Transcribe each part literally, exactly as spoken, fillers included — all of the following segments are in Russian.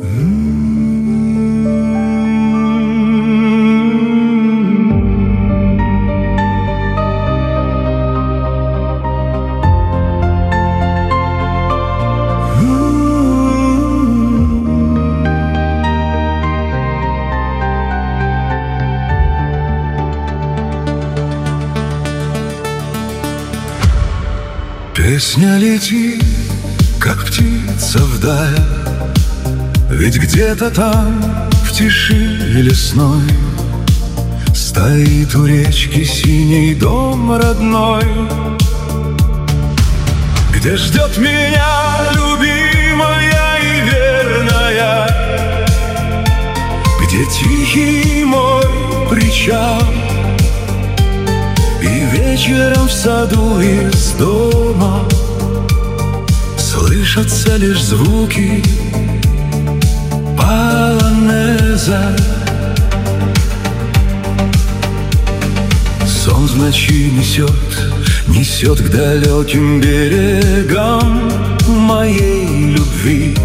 Песня летит, как птица вдаль, ведь где-то там, в тиши лесной, стоит у речки синий дом родной, где ждет меня любимая и верная, где тихий мой причал, и вечером в саду из дома слышатся лишь звуки полонеза. Сон в ночи несет, несет к далеким берегам моей любви,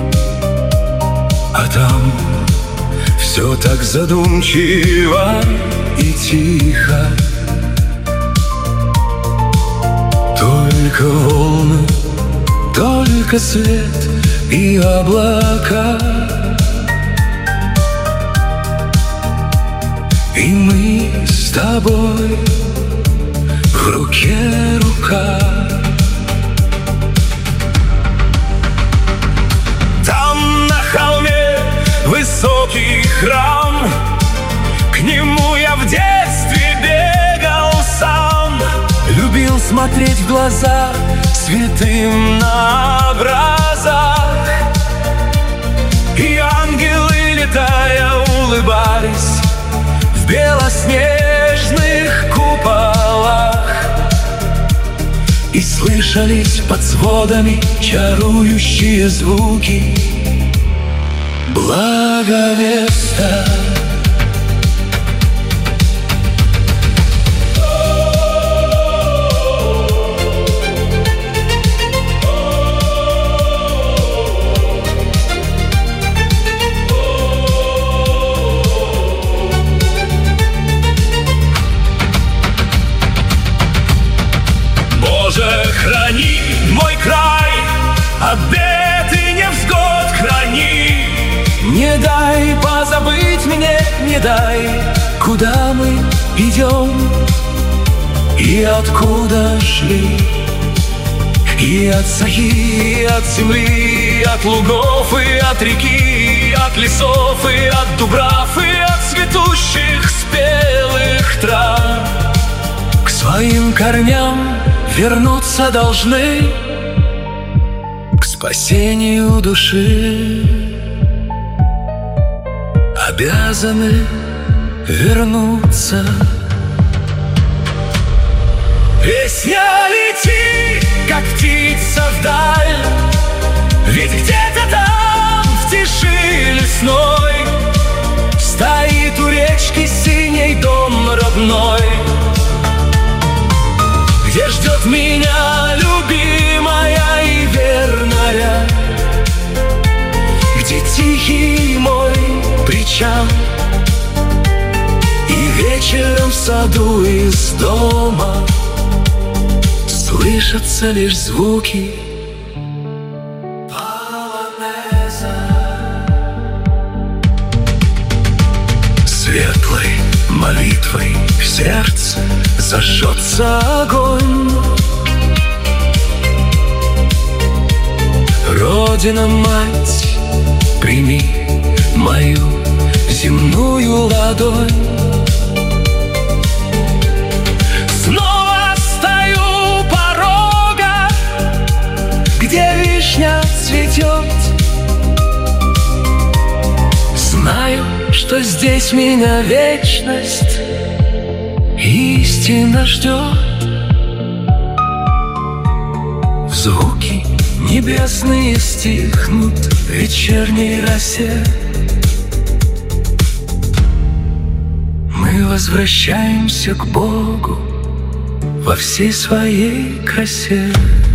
а там все так задумчиво и тихо. Только волны, только свет и облака, и мы с тобой в руке рука. Там на холме высокий храм, к нему я в детстве бегал сам. Любил смотреть в глаза святым на образах, и ангелы, летая, улыбались в белоснежных куполах, и слышались под сводами чарующие звуки Благовеста. Храни мой край от бед и невзгод, храни. Не дай позабыть мне, не дай, куда мы идем и откуда шли, и от сахи, и от земли, и от лугов, и от реки, и от лесов, и от дубрав, и от цветущих спелых трав. К своим корням вернуться должны, к спасению души обязаны вернуться. Песня летит, как птица вдаль, ведь где-то там, в тиши лесной, стоит у речки синий дом родной, где ждет меня любимая и верная, где тихий мой причал, и вечером в саду из дома слышатся лишь звуки полонеза. Светлой молитвой в сердце зажжется огонь. Родина, мать, прими мою земную ладонь. Снова стою у порога, где вишня цветет. Знаю, что здесь меня вечность истина ждет. Звуки небесные стихнут в вечерней росе. Мы возвращаемся к Богу во всей своей красе.